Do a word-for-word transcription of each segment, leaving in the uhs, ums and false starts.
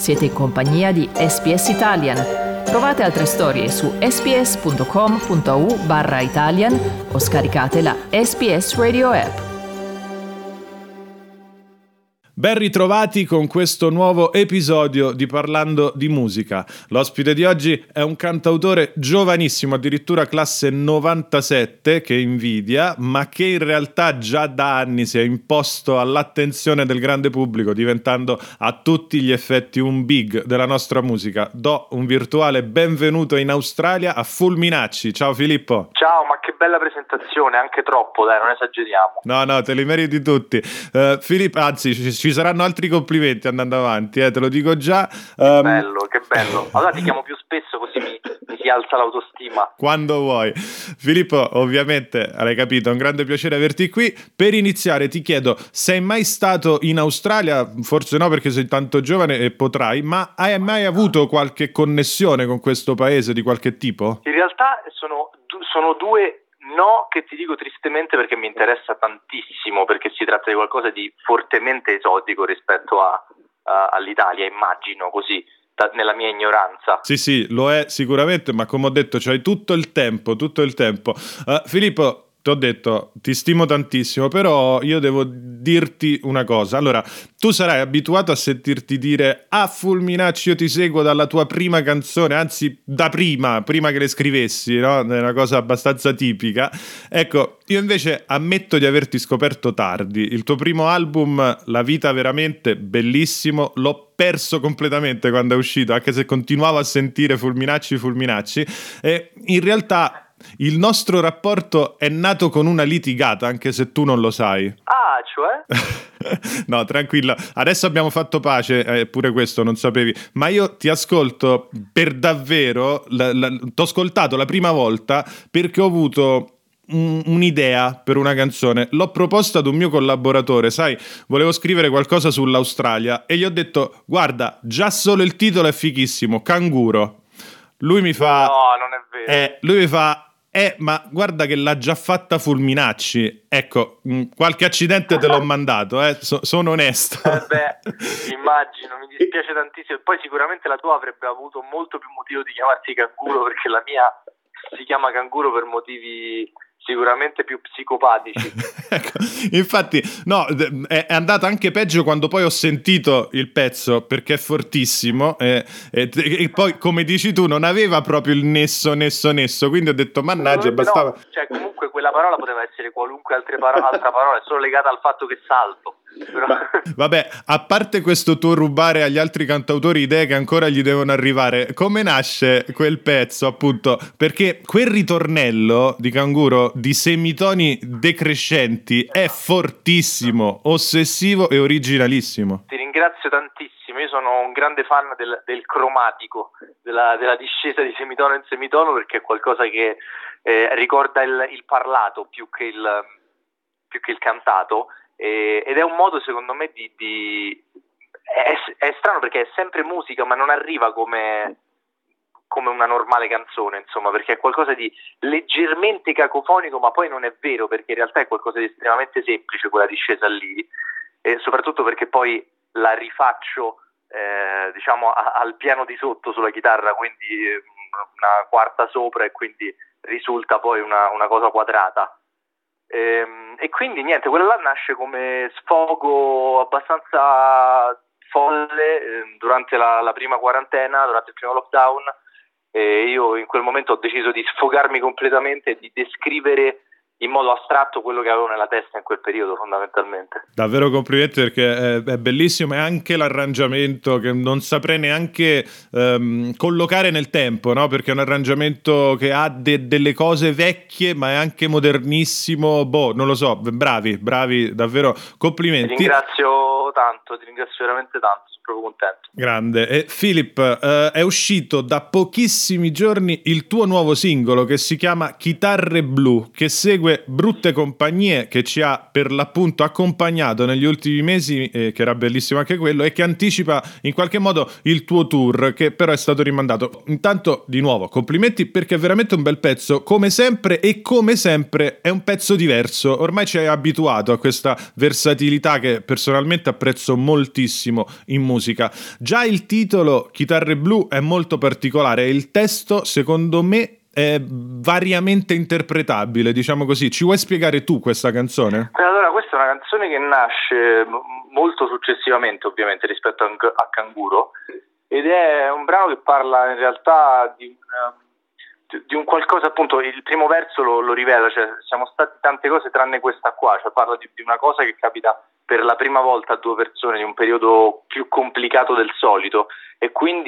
Siete in compagnia di S B S Italian. Trovate altre storie su sbs.com.au barra Italian o scaricate la S B S Radio app. Ben ritrovati con questo nuovo episodio di Parlando di Musica. L'ospite di oggi è un cantautore giovanissimo, addirittura classe novantasette, che invidia, ma che in realtà già da anni si è imposto all'attenzione del grande pubblico, diventando a tutti gli effetti un big della nostra musica. Do un virtuale benvenuto in Australia a Fulminacci. Ciao Filippo. Ciao, ma che bella presentazione, anche troppo, dai, non esageriamo. No, no, te li meriti tutti. Uh, Filippo, anzi, ci, ci saranno altri complimenti andando avanti, eh, te lo dico già. Che um... bello, che bello. Allora ti chiamo più spesso così mi, mi si alza l'autostima. Quando vuoi. Filippo, ovviamente, hai capito, è un grande piacere averti qui. Per iniziare ti chiedo, sei mai stato in Australia? Forse no, perché sei tanto giovane e potrai, ma hai mai avuto qualche connessione con questo paese di qualche tipo? In realtà sono, sono due... No, che ti dico tristemente perché mi interessa tantissimo, perché si tratta di qualcosa di fortemente esotico rispetto a, a, all'Italia, immagino così, da, nella mia ignoranza. Sì, sì, lo è sicuramente, ma come ho detto, c'hai tutto il tempo, tutto il tempo. Uh, Filippo, ti ho detto, ti stimo tantissimo, però io devo dirti una cosa. Allora, tu sarai abituato a sentirti dire ah, Fulminacci, io ti seguo dalla tua prima canzone, anzi da prima, prima che le scrivessi, no? È una cosa abbastanza tipica. Ecco, io invece ammetto di averti scoperto tardi. Il tuo primo album, La vita veramente, bellissimo, l'ho perso completamente quando è uscito, anche se continuavo a sentire Fulminacci, Fulminacci, e in realtà il nostro rapporto è nato con una litigata, anche se tu non lo sai. Ah, cioè? No, tranquilla. Adesso abbiamo fatto pace, eh, pure questo non sapevi. Ma io ti ascolto per davvero. La, la, t'ho ascoltato la prima volta perché ho avuto un, un'idea per una canzone. L'ho proposta ad un mio collaboratore. Sai, volevo scrivere qualcosa sull'Australia e gli ho detto: guarda, già solo il titolo è fighissimo, Canguro. Lui mi fa... No, non è vero. Eh, lui mi fa... Eh, ma guarda che l'ha già fatta Fulminacci. Ecco, mh, qualche accidente te l'ho mandato, eh, so- sono onesto. Eh beh, immagino, mi dispiace tantissimo. Poi sicuramente la tua avrebbe avuto molto più motivo di chiamarsi Canguro, perché la mia si chiama Canguro per motivi sicuramente più psicopatici. Ecco, infatti, no, è andata anche peggio quando poi ho sentito il pezzo, perché è fortissimo e, e, e poi, come dici tu, non aveva proprio il nesso, nesso, nesso, quindi ho detto, mannaggia, no, bastava... No, cioè comunque quella parola poteva essere qualunque altra parola, altra parola, è solo legata al fatto che salto. Però... Ma, vabbè, a parte questo tuo rubare agli altri cantautori idee che ancora gli devono arrivare, come nasce quel pezzo, appunto? Perché quel ritornello di Canguro di semitoni decrescenti è fortissimo, ossessivo e originalissimo. Ti ringrazio tantissimo, io sono un grande fan del, del cromatico, della, della discesa di semitono in semitono, perché è qualcosa che eh, ricorda il, il parlato più che il, più che il cantato. Eh, ed è un modo secondo me di, di è, è strano perché è sempre musica ma non arriva come, come una normale canzone, insomma, perché è qualcosa di leggermente cacofonico, ma poi non è vero, perché in realtà è qualcosa di estremamente semplice quella discesa lì, e soprattutto perché poi la rifaccio eh, diciamo a, al piano di sotto sulla chitarra, quindi una quarta sopra, e quindi risulta poi una, una cosa quadrata. E, e quindi niente, quella là nasce come sfogo abbastanza folle eh, durante la, la prima quarantena, durante il primo lockdown, e io in quel momento ho deciso di sfogarmi completamente e di descrivere in modo astratto quello che avevo nella testa in quel periodo, fondamentalmente. Davvero complimenti, perché è, è bellissimo, e anche l'arrangiamento che non saprei neanche um, collocare nel tempo, no? Perché è un arrangiamento che ha de- delle cose vecchie ma è anche modernissimo. Boh, non lo so, bravi, bravi, davvero complimenti. Ti ringrazio tanto, ti ringrazio veramente tanto, sono proprio contento. Grande. E Philip, uh, è uscito da pochissimi giorni il tuo nuovo singolo che si chiama Chitarre Blu, che segue sue brutte compagnie, che ci ha per l'appunto accompagnato negli ultimi mesi, eh, che era bellissimo anche quello, e che anticipa in qualche modo il tuo tour, che però è stato rimandato. Intanto, di nuovo, complimenti, perché è veramente un bel pezzo, come sempre, e come sempre è un pezzo diverso. Ormai ci hai abituato a questa versatilità che personalmente apprezzo moltissimo in musica. Già il titolo Chitarre Blu è molto particolare e il testo, secondo me, è variamente interpretabile, diciamo così. Ci vuoi spiegare tu questa canzone? Allora, questa è una canzone che nasce molto successivamente, ovviamente, rispetto a Canguro, ed è un brano che parla in realtà di un, di un qualcosa, appunto, il primo verso lo, lo rivela, cioè siamo stati tante cose tranne questa qua, cioè parla di, di una cosa che capita per la prima volta a due persone in un periodo più complicato del solito, e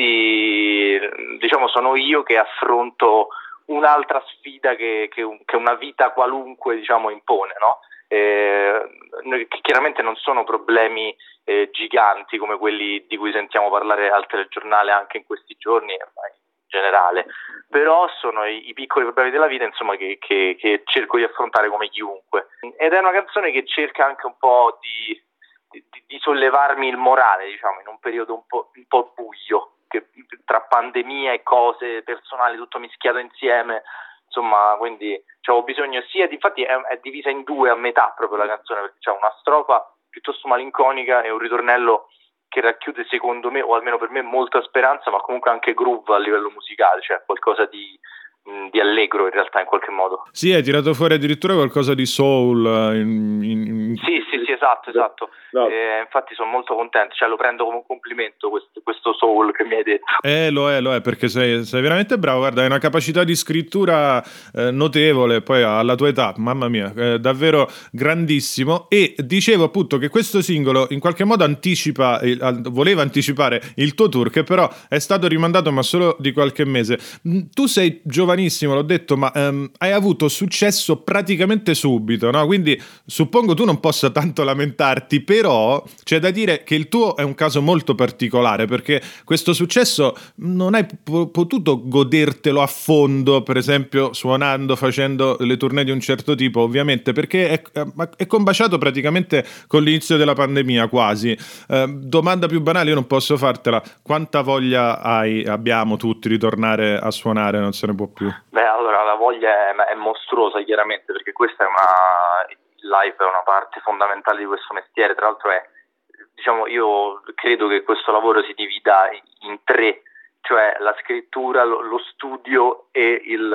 quindi, diciamo, sono io che affronto un'altra sfida che, che, che una vita qualunque, diciamo, impone, no? Eh, che chiaramente non sono problemi eh, giganti come quelli di cui sentiamo parlare al telegiornale anche in questi giorni, in generale, però sono i, i piccoli problemi della vita, insomma, che, che, che cerco di affrontare come chiunque, ed è una canzone che cerca anche un po' di, di, di sollevarmi il morale, diciamo, in un periodo un po', un po' buio, che tra pandemia e cose personali tutto mischiato insieme, insomma, quindi avevo bisogno sia di, infatti è, è divisa in due a metà proprio la canzone, perché c'è una strofa piuttosto malinconica e un ritornello che racchiude, secondo me, o almeno per me, molta speranza, ma comunque anche groove a livello musicale, cioè qualcosa di, di allegro in realtà, in qualche modo. Sì, hai tirato fuori addirittura qualcosa di soul. In, in... Sì, sì, sì, esatto, esatto. No. Eh, infatti sono molto contento, cioè lo prendo come un complimento questo, questo soul che mi hai detto. Eh, lo è, lo è, perché sei, sei veramente bravo, guarda, hai una capacità di scrittura eh, notevole, poi alla tua età, mamma mia, eh, davvero grandissimo. E dicevo appunto che questo singolo in qualche modo anticipa, eh, voleva anticipare il tuo tour, che però è stato rimandato ma solo di qualche mese. Tu sei giovanissimo, l'ho detto, ma ehm, hai avuto successo praticamente subito, no? Quindi suppongo tu non possa tanto lamentarti, però c'è da dire che il tuo è un caso molto particolare, perché questo successo non hai p- potuto godertelo a fondo, per esempio suonando, facendo le tournée di un certo tipo, ovviamente, perché è, è combaciato praticamente con l'inizio della pandemia, quasi. Eh, domanda più banale, io non posso fartela: quanta voglia hai, abbiamo tutti di tornare a suonare? Non se ne può più. Beh, allora la voglia è, è mostruosa, chiaramente, perché questa è una... live è una parte fondamentale di questo mestiere. Tra l'altro è, diciamo, io credo che questo lavoro si divida in tre, cioè la scrittura, lo, lo studio e il,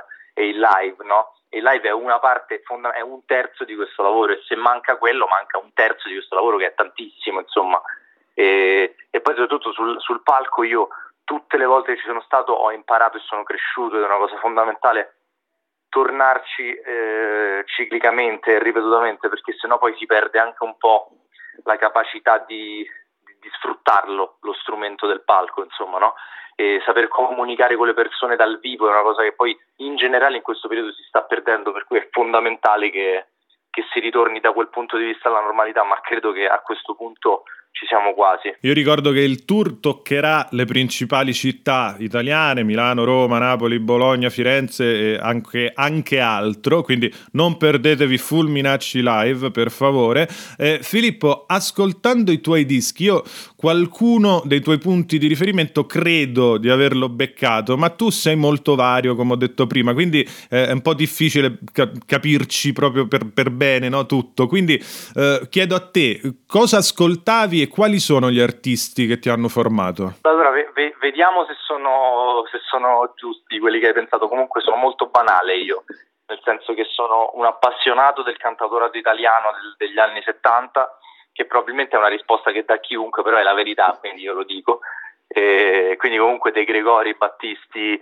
e il live, no? Il live è una parte, fonda- è un terzo di questo lavoro, e se manca quello manca un terzo di questo lavoro, che è tantissimo, insomma. E, e poi soprattutto sul, sul palco, io tutte le volte che ci sono stato ho imparato e sono cresciuto, ed è una cosa fondamentale tornarci eh, ciclicamente e ripetutamente, perché sennò poi si perde anche un po' la capacità di, di, di sfruttarlo, lo strumento del palco, insomma, no? E saper comunicare con le persone dal vivo è una cosa che poi in generale in questo periodo si sta perdendo, per cui è fondamentale che, che si ritorni da quel punto di vista alla normalità, ma credo che a questo punto ci siamo quasi. Io ricordo che il tour toccherà le principali città italiane: Milano, Roma, Napoli, Bologna, Firenze e anche, anche altro, quindi non perdetevi Fulminacci Live, per favore. Eh, Filippo, ascoltando i tuoi dischi, io qualcuno dei tuoi punti di riferimento credo di averlo beccato, ma tu sei molto vario, come ho detto prima, quindi eh, è un po' difficile cap- capirci proprio per, per bene, no, tutto. Quindi eh, chiedo a te, cosa ascoltavi e quali sono gli artisti che ti hanno formato? Allora, ve- ve- vediamo se sono, se sono giusti quelli che hai pensato. Comunque sono molto banale io, nel senso che sono un appassionato del cantautorato italiano del, degli anni settanta, che probabilmente è una risposta che dà chiunque, però è la verità, quindi io lo dico. E quindi comunque De Gregori, Battisti,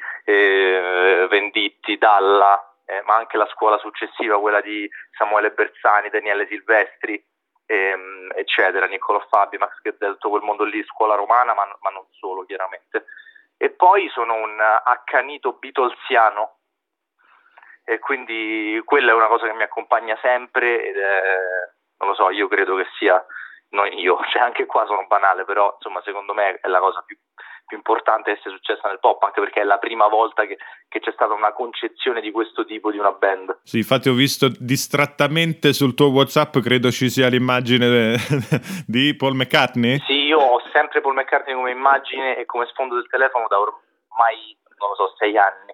eh, Venditti, Dalla, eh, ma anche la scuola successiva, quella di Samuele Bersani, Daniele Silvestri, ehm, eccetera, Niccolò Fabi, Max Gazzè, tutto quel mondo lì, scuola romana, ma, ma non solo, chiaramente. E poi sono un accanito beatlesiano, e quindi quella è una cosa che mi accompagna sempre, ed è, non lo so, io credo che sia, non io, cioè anche qua sono banale, però insomma secondo me è la cosa più, più importante che sia successa nel pop, anche perché è la prima volta che, che c'è stata una concezione di questo tipo di una band. Sì, infatti ho visto distrattamente sul tuo WhatsApp, credo ci sia l'immagine de- di Paul McCartney. Sì, io ho sempre Paul McCartney come immagine e come sfondo del telefono da ormai, non lo so, sei anni.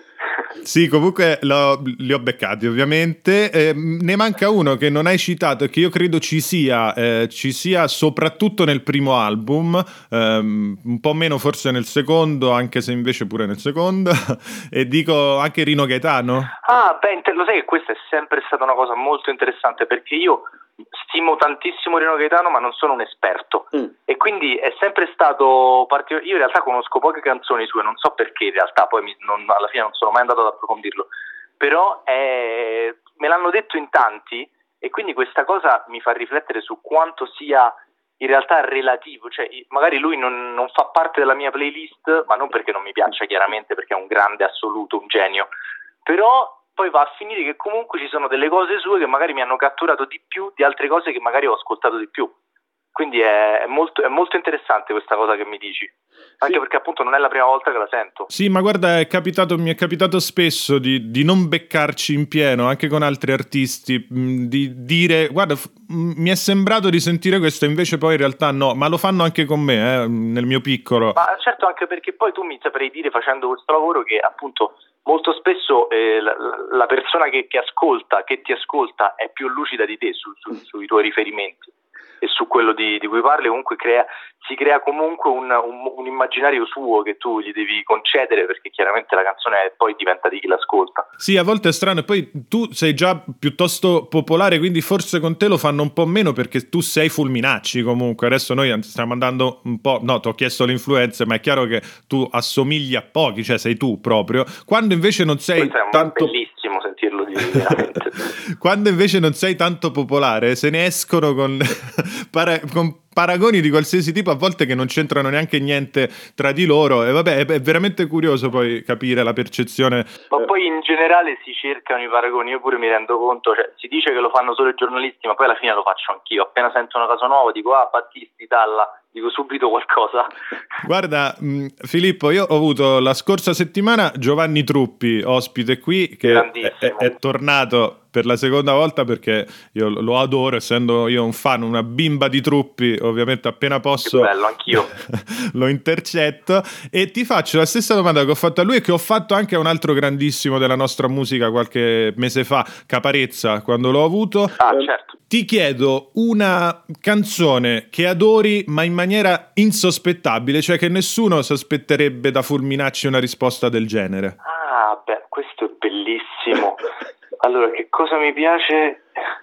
Sì, comunque l'ho, li ho beccati ovviamente. Eh, ne manca uno che non hai citato e che io credo ci sia, eh, ci sia soprattutto nel primo album, ehm, un po' meno forse nel secondo, anche se invece pure nel secondo, e dico anche Rino Gaetano. Ah, beh, lo sai che questa è sempre stata una cosa molto interessante, perché io stimo tantissimo Rino Gaetano, ma non sono un esperto, mm. e quindi è sempre stato partic- io in realtà conosco poche canzoni sue, non so perché in realtà, poi mi, non, alla fine non sono mai andato ad approfondirlo, però è, me l'hanno detto in tanti, e quindi questa cosa mi fa riflettere su quanto sia in realtà relativo, cioè magari lui non, non fa parte della mia playlist, ma non perché non mi piaccia, chiaramente, perché è un grande assoluto, un genio, però poi va a finire che comunque ci sono delle cose sue che magari mi hanno catturato di più di altre cose che magari ho ascoltato di più. Quindi è, è, molto, è molto interessante questa cosa che mi dici, anche sì, perché appunto non è la prima volta che la sento. Sì, ma guarda, è capitato, mi è capitato spesso di, di non beccarci in pieno, anche con altri artisti, mh, di dire, guarda, f- mi è sembrato di sentire questo, invece poi in realtà no, ma lo fanno anche con me, eh, nel mio piccolo. Ma certo, anche perché poi tu mi saprei dire, facendo questo lavoro, che appunto molto spesso eh, la, la persona che, che ascolta, che ti ascolta, è più lucida di te su, su, sui tuoi riferimenti e su quello di, di cui parli. Comunque crea, si crea comunque un, un, un immaginario suo che tu gli devi concedere, perché chiaramente la canzone poi diventa di chi l'ascolta. Sì, a volte è strano, e poi tu sei già piuttosto popolare, quindi forse con te lo fanno un po' meno, perché tu sei Fulminacci comunque. Adesso noi stiamo andando un po', no, ti ho chiesto le influenze, ma è chiaro che tu assomigli a pochi, cioè sei tu proprio, quando invece non sei Questo è tanto... bellissimo sentirlo dire, veramente. Quando invece non sei tanto popolare, se ne escono con, para- con paragoni di qualsiasi tipo, a volte che non c'entrano neanche niente tra di loro, e vabbè, è, è veramente curioso poi capire la percezione. Ma poi in generale si cercano i paragoni, io pure mi rendo conto, cioè si dice che lo fanno solo i giornalisti, ma poi alla fine lo faccio anch'io, appena sento una cosa nuova dico ah, Battisti, Dalla, dico subito qualcosa. Guarda, mh, Filippo, io ho avuto la scorsa settimana Giovanni Truppi ospite qui, che è, è, è tornato per la seconda volta, perché io lo adoro, essendo io un fan, una bimba di Truppi, ovviamente appena posso. Che bello, anch'io. Lo intercetto, e ti faccio la stessa domanda che ho fatto a lui e che ho fatto anche a un altro grandissimo della nostra musica qualche mese fa, Caparezza, quando l'ho avuto. Ah, certo. Ti chiedo una canzone che adori ma in maniera insospettabile, cioè che nessuno si aspetterebbe da Fulminacci una risposta del genere. Ah, beh, questo è bellissimo. Allora, che cosa mi piace?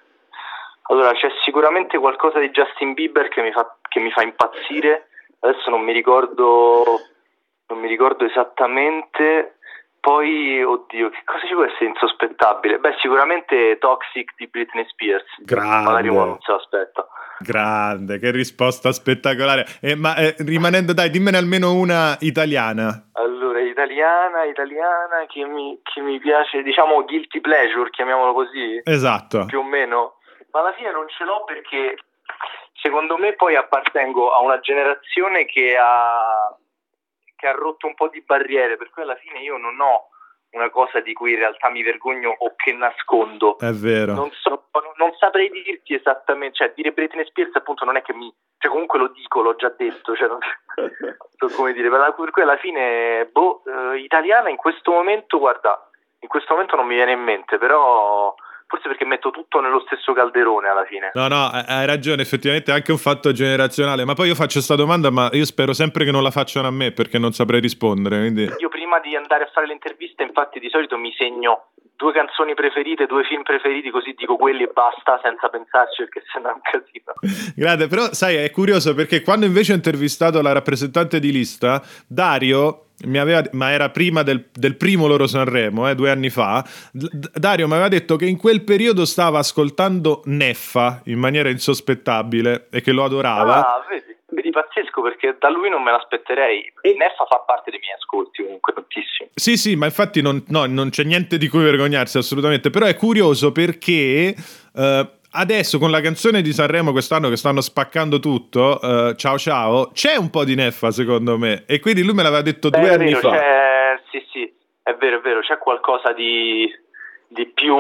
Allora, c'è sicuramente qualcosa di Justin Bieber che mi fa, che mi fa impazzire. Adesso non mi ricordo, non mi ricordo esattamente. Poi, oddio, che cosa ci può essere insospettabile? Beh, sicuramente Toxic di Britney Spears. Grande. Magari uno non se l'aspetta. Grande, che risposta spettacolare. Eh, ma eh, rimanendo, dai, dimmene almeno una italiana. Allora, italiana, italiana, che mi, che mi piace, diciamo guilty pleasure, chiamiamolo così. Esatto. Più o meno. Ma alla fine non ce l'ho, perché secondo me poi appartengo a una generazione che ha, che ha rotto un po' di barriere, per cui alla fine io non ho una cosa di cui in realtà mi vergogno o che nascondo. È vero. Non so, non saprei dirti esattamente, cioè dire Britney Spears appunto non è che mi, cioè comunque lo dico, l'ho già detto, cioè non so come dire, per cui alla fine boh, eh, italiana in questo momento, guarda, in questo momento non mi viene in mente, però forse perché metto tutto nello stesso calderone alla fine. No, no, hai ragione, effettivamente è anche un fatto generazionale, ma poi io faccio sta domanda, ma io spero sempre che non la facciano a me, perché non saprei rispondere, quindi... Io prima di andare a fare l'intervista, infatti, di solito mi segno due canzoni preferite, due film preferiti, così dico quelli e basta, senza pensarci, perché sennò è un casino. Grande, però sai, è curioso, perché quando invece ho intervistato la rappresentante di lista, Dario... Mi aveva, ma era prima del, del primo loro Sanremo, eh, due anni fa. D- Dario mi aveva detto che in quel periodo stava ascoltando Neffa in maniera insospettabile e che lo adorava. Ah, vedi, vedi, pazzesco, perché da lui non me l'aspetterei. E Neffa fa parte dei miei ascolti comunque tantissimo. Sì, sì, ma infatti non, no, non c'è niente di cui vergognarsi assolutamente, però è curioso perché... Uh, adesso con la canzone di Sanremo quest'anno che stanno spaccando tutto, uh, ciao ciao, c'è un po' di neffa secondo me, e quindi lui me l'aveva detto Beh, due anni vero, fa. C'è, sì, sì, è vero, è vero, c'è qualcosa di, di più,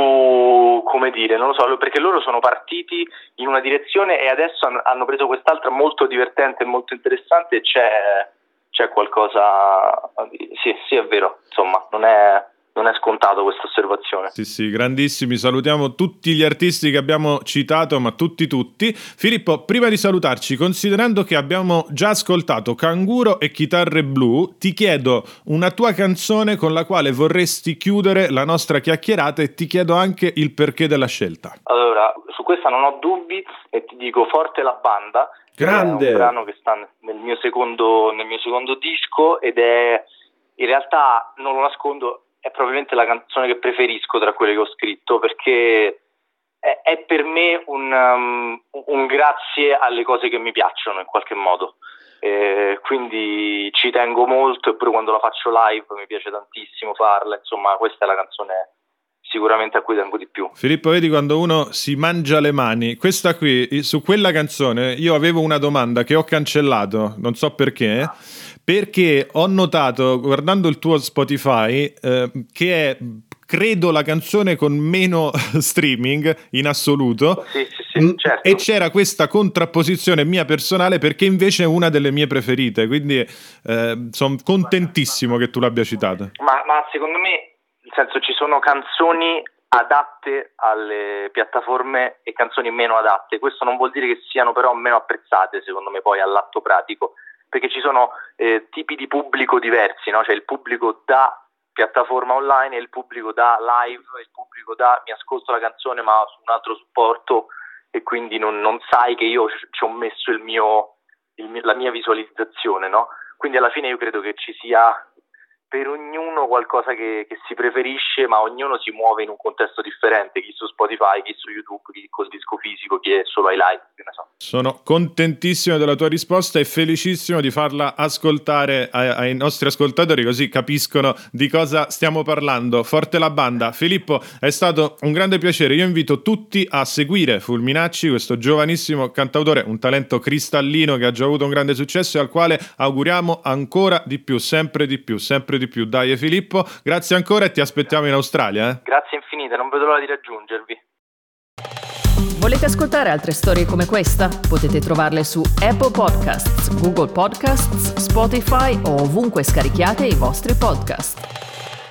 come dire, non lo so, perché loro sono partiti in una direzione e adesso hanno, hanno preso quest'altra molto divertente e molto interessante, e c'è, c'è qualcosa, di, sì, sì, è vero, insomma, non è... Non è scontato questa osservazione. Sì, sì, grandissimi. Salutiamo tutti gli artisti che abbiamo citato, ma tutti, tutti. Filippo, prima di salutarci, considerando che abbiamo già ascoltato Canguro e Chitarre Blu, ti chiedo una tua canzone con la quale vorresti chiudere la nostra chiacchierata e ti chiedo anche il perché della scelta. Allora, su questa non ho dubbi e ti dico Forte la banda. Grande! È un brano che sta nel mio secondo, nel mio secondo disco ed è, in realtà, non lo nascondo, è probabilmente la canzone che preferisco tra quelle che ho scritto, perché è, è per me un, um, un grazie alle cose che mi piacciono in qualche modo, eh, quindi ci tengo molto, e pure quando la faccio live mi piace tantissimo farla, insomma questa è la canzone sicuramente a cui tengo di più. Filippo, vedi quando uno si mangia le mani, questa qui, su quella canzone io avevo una domanda che ho cancellato, non so perché, ah. perché ho notato guardando il tuo Spotify eh, che è credo la canzone con meno streaming in assoluto. Sì, sì, sì, certo. E c'era questa contrapposizione mia personale perché invece è una delle mie preferite, quindi eh, sono contentissimo che tu l'abbia citata. Ma, ma secondo me, nel senso, ci sono canzoni adatte alle piattaforme e canzoni meno adatte. Questo non vuol dire che siano però meno apprezzate, secondo me, poi all'atto pratico, perché ci sono eh, tipi di pubblico diversi, no? C'è il pubblico da piattaforma online e il pubblico da live, il pubblico da mi ascolto la canzone ma su un altro supporto, e quindi non, non sai che io ci ho messo il mio, il mio la mia visualizzazione, no? Quindi alla fine io credo che ci sia per ognuno qualcosa che, che si preferisce, ma ognuno si muove in un contesto differente, chi su Spotify, chi su YouTube, chi col disco fisico, chi è solo ai live, che ne so. Sono contentissimo della tua risposta e felicissimo di farla ascoltare ai, ai nostri ascoltatori, così capiscono di cosa stiamo parlando. Forte la banda. Filippo, è stato un grande piacere. Io invito tutti a seguire Fulminacci, questo giovanissimo cantautore, un talento cristallino che ha già avuto un grande successo e al quale auguriamo ancora di più, sempre di più, sempre di più. Dai Filippo, grazie ancora e ti aspettiamo in Australia. Eh? Grazie infinite, non vedo l'ora di raggiungervi. Volete ascoltare altre storie come questa? Potete trovarle su Apple Podcasts, Google Podcasts, Spotify o ovunque scarichiate i vostri podcast.